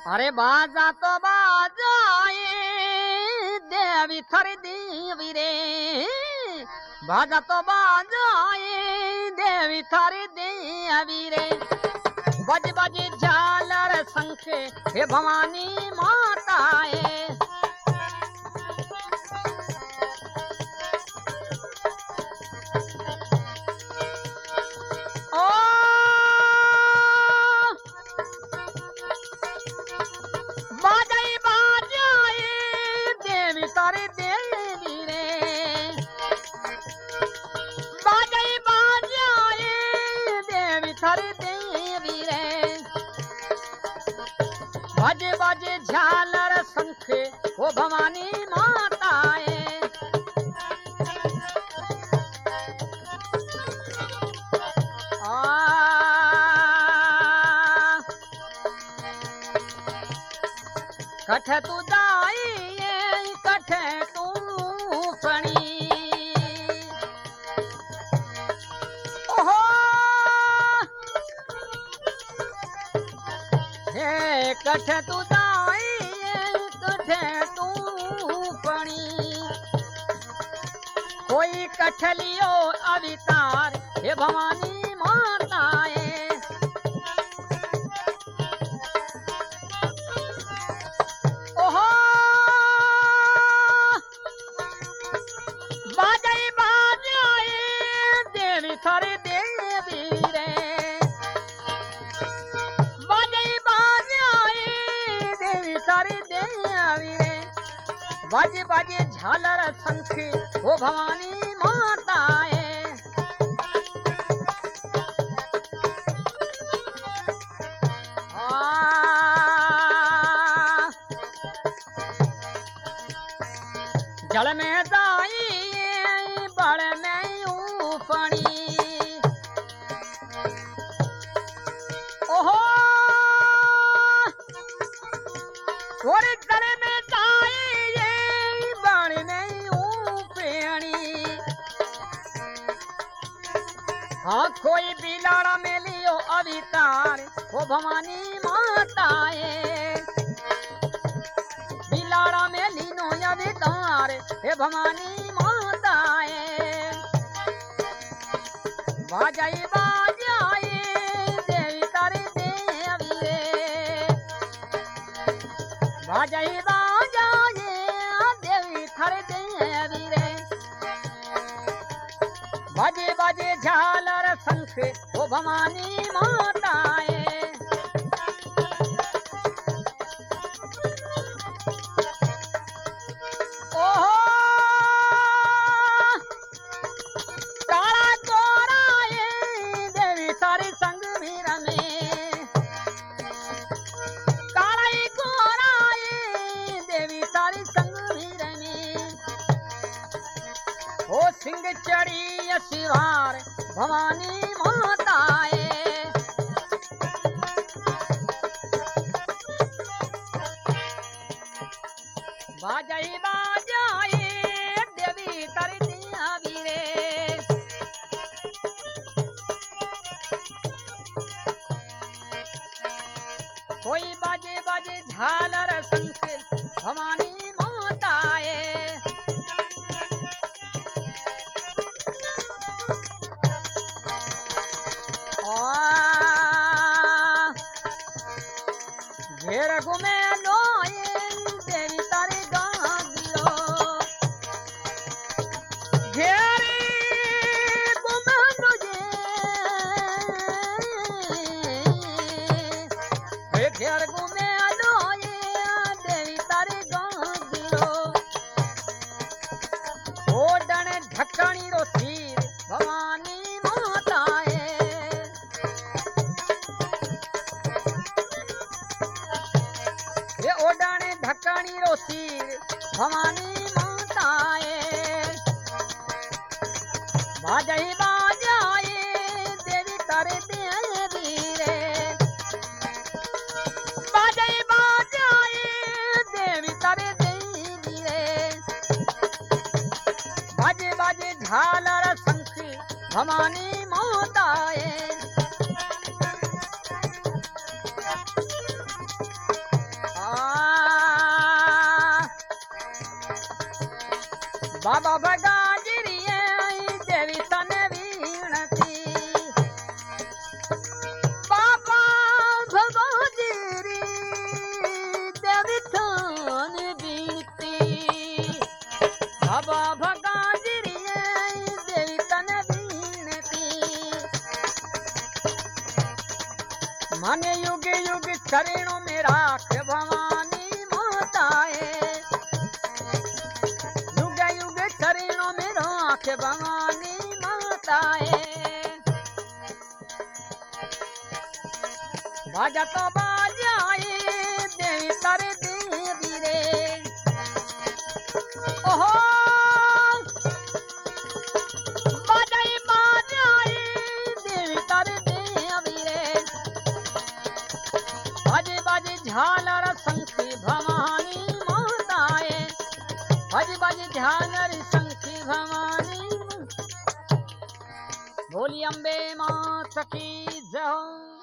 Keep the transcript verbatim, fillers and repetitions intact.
अरे बाजा तो बाजाए देवी थर देवी रे, बाजा तो बाजाए देवी थर देवी रे। बज बज झालर शंखे हे भवानी माताए। बजे बजे झालर शंखे वो भवानी माताए। कठ तू दाई कठ तू फणी, ओहो हे कठ तू दाई कठ तू फणी। कोई कठ लियो अवतार हे भवानी माताए। थरे देवी रे, बाजे बाजे देवी थरे देवी रे। बाजे बाजे झालर शंखे वो भवानी माताए। जल में दाई बड़ में ऊपणी, ओहो थोड़े गले में दाई ये बड़ में ऊपणी। हाँ कोई बिलाड़ा में लियो अवतार वो भवानी माताए। बिलाड़ा में लीनो अवतार हे भवानी माताए। बाजाई बाजाई देवी तारे देवी रे, बाजाई बाजाई देवी थारे देवी रे। बाजे बाजे झालर शंखे वो भवानी माताए। ओ सिंह चढ़ी शिवार भवानी माताए। बाजाई बाजाई देवी तारी देवी रे, कोई बाजे बाजे झालर शंखे भवानी माताए। घेर घूमे लोए देवी तारे गागिरो, घेरी घूमे लोए घेर घूमे लोए देवी तारे गागिरो। ओडन ढकणी रो सिर भवानी माताए। ओडाने ढकणी रो सिर भवानी माताए। बाजाई बाजाई देवी तारे देवी रे, बाजाई बाजाई देवी तारे देवी रे। बाजे बाजे झालर शंखे भवानी माताए। चरणों में राख भवानी माताए, युग युग चरणों में राख भवानी माताए। बाजा तो बाजाए देवी तारे देवी रे, ओहो बाजाई बाजाए देवी तारे देवी रे, बाजे बाजे झालर शंखी भवानी माताए, बाजे बाजे झालर शंखी भवानी। बोली अम्बे माता की जय।